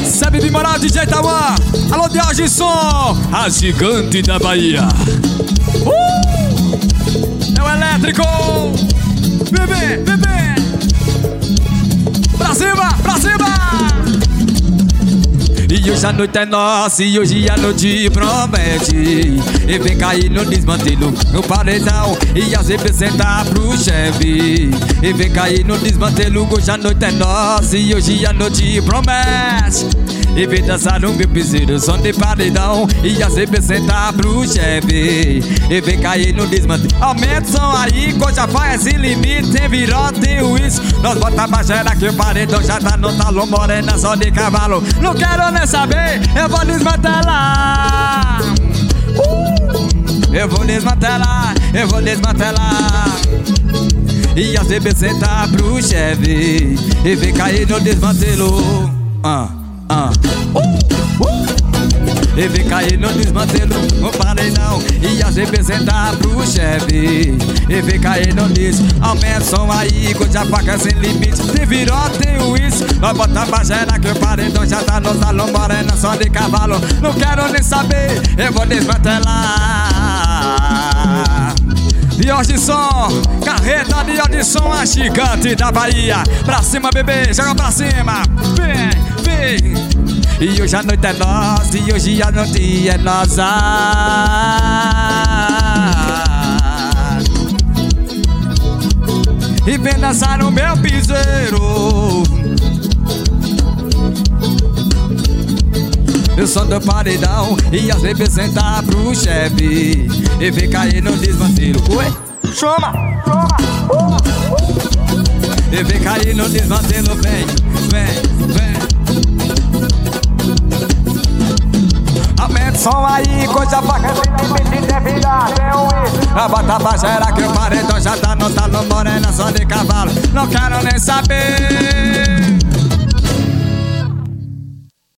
Sabe de moral, DJ Tauan. Alô, Diógenes Som, a gigante da Bahia. É o elétrico. Bebê, bebê. Pra cima, pra cima. E hoje a noite é nossa, e hoje a noite promete. E vem cair no desmantelo, no paredão, e as representar pro chefe. E vem cair no desmantelo, hoje a noite é nossa, e hoje a noite promete. E vem dançar no meu piseiro, som de paredão, e as representar pro chefe. E vem cair no desmantelo. Aumenta o som aí, coisa faz esse limite. Tem viró, tem uísque. Nós bota a bagera que o paredão já tá no talão, morena só de cavalo. Não quero nem saber, eu vou desmantelar. Eu vou desmantelar, eu vou desmantelar. E as representar pro chefe. E vem cair no desmantelo. E vem cair no desmantelo, no paredão, e as representar pro chefe. E vem cair no disco, aumenta o som aí, coisa faca sem limite. Tem viró, tem uísque, nós bota a bagera que o paredão já tá no salão, morena só de cavalo. Não quero nem saber, eu vou desmantelar. Diógenes Som, carreta Diógenes Som, a gigante da Bahia. Pra cima, bebê, joga pra cima. Vem, vem. E hoje a noite é nossa, e hoje a noite é nossa. E vem dançar no meu piseiro. Eu sou do paredão, e as representar pro chefe. E vem cair no desmantelo. Oi? Chama, chama. E vem cair no desmantelo, vem, vem, vem. Aumenta o som aí, coisa faca sem limite, tem virar, tem uísque. Bota a bagera que o paredão já tá no talão, morena só de cavalo. Não quero nem saber.